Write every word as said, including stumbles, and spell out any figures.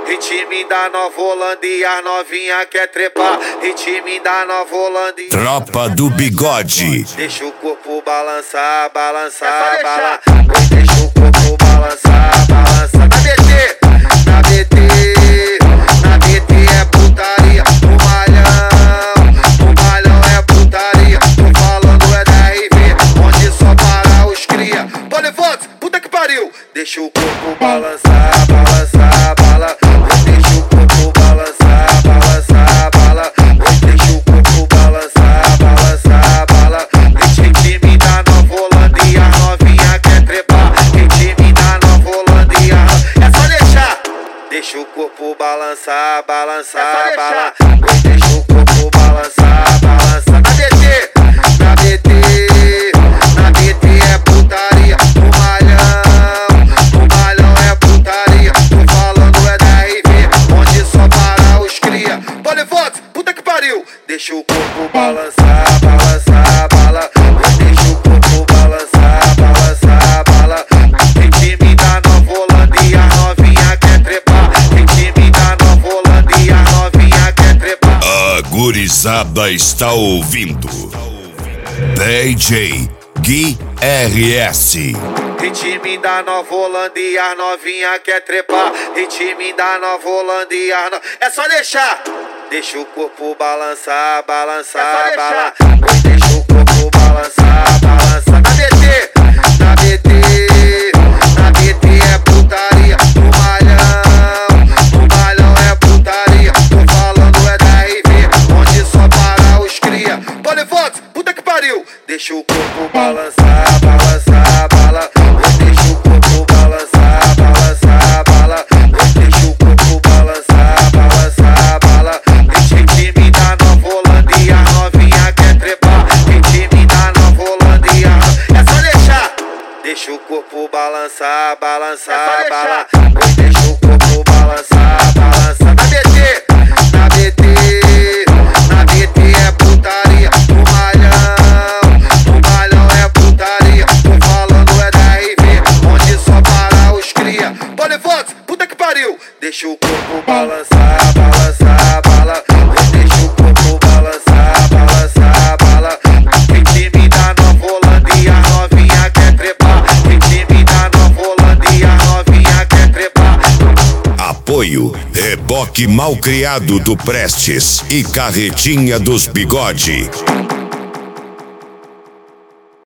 Ritmo da Nova Holanda e as novinha quer trepar. Ritmo da Nova Holanda. Tropa do Bigode. Deixa o corpo balançar, balançar, balançar. Deixa o corpo balançar, balançar. Na B T, na B T, na B T é putaria. No malhão, no malhão é putaria. Tô falando é da R V, onde só para os cria. Polivox, puta que pariu. Deixa o corpo balançar, balançar, balançar. Deixa o corpo balançar, balançar, balançar. Deixa o corpo balançar, balançar, balançar. Ritmo da Nova Holanda e as novinha quer trepar. Ritmo da Nova Holanda e as... É só deixar. Deixa o corpo balançar, balançar, balançar. Deixa o corpo balançar, balançar. Na B T, na B T, na B T é putaria. No malhão, no malhão é putaria. Tô falando é da R V, onde só para os cria. Polivox, puta que pariu. Deixa o corpo balançar, balançar, balançar. Deixa o corpo balançar, balançar, balançar. Ritmo da Nova Holanda e as novinha quer trepar. Ritmo da Nova Holanda e as novinha quer trepar. A gurizada está ouvindo D J Gui R S. Ritmo da Nova Holanda e as novinha quer trepar. Ritmo da Nova Holanda e as no... É só deixar. Deixa o corpo balançar, balançar, balançar. Deixa o corpo balançar, balançar. Na B T, na B T, na B T é putaria. No malhão, no malhão é putaria. Tô falando é da R V, onde só para os cria. Polivox, puta que pariu. Deixa o corpo balançar, balançar, balançar. Deixa o corpo balançar, balançar, balançar. Deixa o corpo balançar, balançar, balançar. Ritmo da Nova Holanda e as novinha quer trepar. Ritmo da Nova Holanda e as... É só deixar. Deixa o corpo balançar, balançar, balançar. Deixa o corpo balançar, balançar. Na B T, na B T, na B T é putaria. No malhão, no malhão é putaria. Tô falando é da R V, onde só para os cria. Polivox, puta que pariu. Deixa o corpo balançar, balançar, balançar. Deixa o corpo balançar, balançar, balançar. Ritmo da Nova Holanda e as novinha quer trepar. Ritmo da Nova Holanda e as novinha quer trepar. Apoio Reboque Malcriado do Prestes e Carretinha dos Bigode.